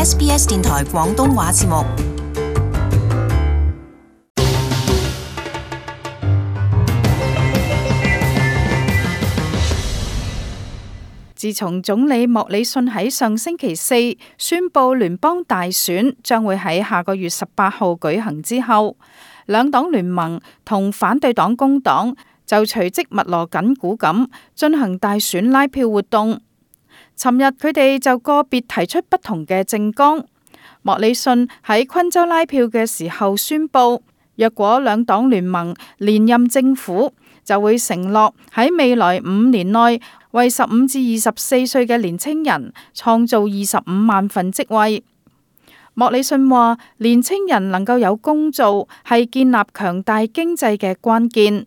SBS 電台廣東話節目。 自從總理莫里遜喺上星期四宣布聯邦大選將會喺下個月18號舉行之後，兩黨聯盟同反對黨工黨就隨即密鑼緊鼓咁進行大選拉票活動。尋日佢哋就個別提出不同嘅政綱。莫里遜喺昆州拉票嘅時候宣布，若果兩黨聯盟連任政府，就會承諾喺未來5年內為15至24歲嘅年青人創造25萬份職位。莫里遜話，年青人能夠有工做係建立強大經濟嘅關鍵。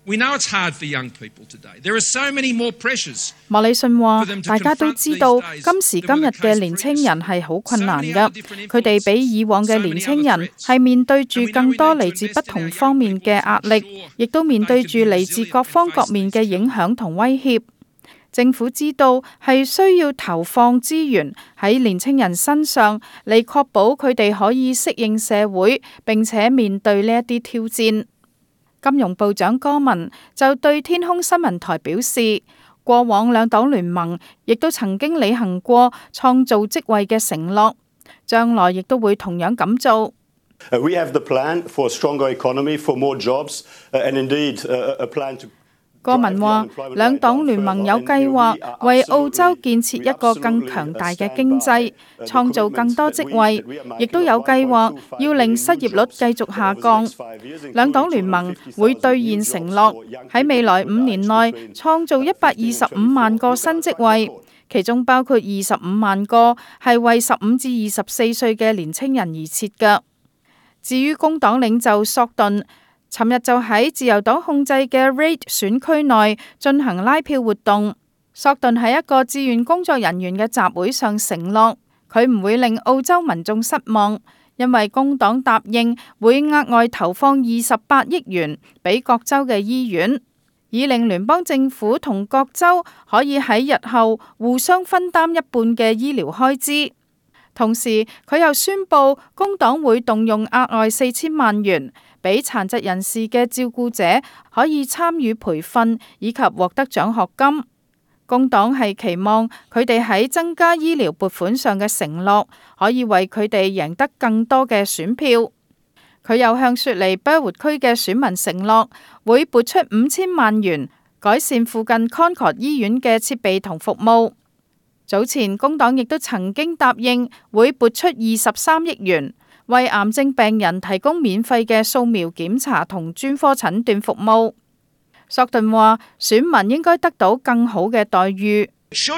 莫里遜話，大家都知道今時今日嘅年青人係好困難㗎，佢哋比以往嘅年青人係面對住更多嚟自不同方面嘅壓力，亦都面對住嚟自各方各面嘅影響同威脅。政府知道係需要投放資源喺年青人身上，嚟確保佢哋可以適應社會，並且面對呢一啲挑戰。金融部長戈文就對天空新聞台表示，過往兩黨聯盟亦都曾經履行過創造職位嘅承諾，將來亦都會同樣咁做。 We have the plan for a stronger economy, for more jobs, and indeed a plan to。 戈文話，兩黨聯盟有計劃為澳洲建設一個更強大嘅經濟，創造更多職位，亦都有計劃要令失業率繼續下降。兩黨聯盟會兌現承諾，喺未來5年內創造125萬個新職位，其中包括25萬個係為15至24歲嘅年青人而設嘅。至於工黨領袖索頓，尋日就喺自由黨控制嘅 Reid 選區內進行拉票活動。索頓喺一個志願工作人員嘅集會上承諾，佢唔會令澳洲民眾失望，因為工黨答應會額外投放28億元俾各州嘅醫院，以令聯邦政府同各州可以喺日後互相分擔一半嘅醫療開支。同時，佢又宣布工黨會動用額外4000萬元，俾殘疾人士嘅照顧者可以參與培訓以及獲得獎學金。工黨係期望佢哋喺增加醫療撥款上嘅承諾，可以為佢哋贏得更多嘅選票。佢又向雪梨卑活區嘅選民承諾，會撥出5000萬元改善附近 Concord 醫院嘅設備同服務。早前工黨亦都曾經答應會撥出23億元，為癌症病人提供免費嘅掃描檢查同專科診斷服務。索頓話，選民應該得到更好嘅待遇。索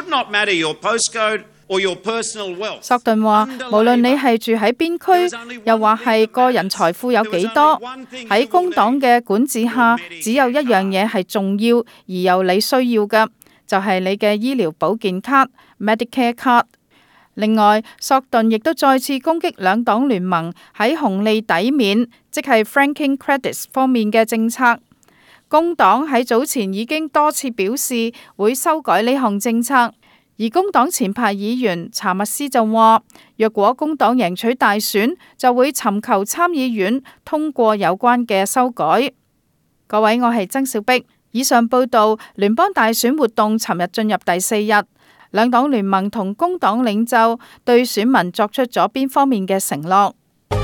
頓話，無論你係住喺邊區，又或係個人財富有幾多，喺工黨嘅管治下，只有一樣嘢係重要而又你需要嘅，就係你嘅醫療保健卡 Medicare card。另外，索頓亦都再次攻擊兩黨聯盟喺紅利抵免，即係 franking credits 方面嘅政策。工黨喺早前已經多次表示會修改呢項政策，而工黨前派議員查密斯就話，若果工黨贏取大選，就會尋求參議院通過有關嘅修改。各位，我係曾小碧。以上報道，聯邦大選活動尋日進入第4日，兩黨聯盟同工黨領袖對選民作出咗邊方面嘅承諾？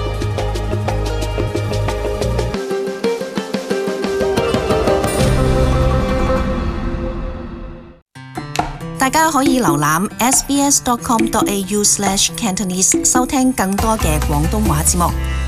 大家可以瀏覽 sbs.com.au/Cantonese 收聽更多嘅廣東話節目。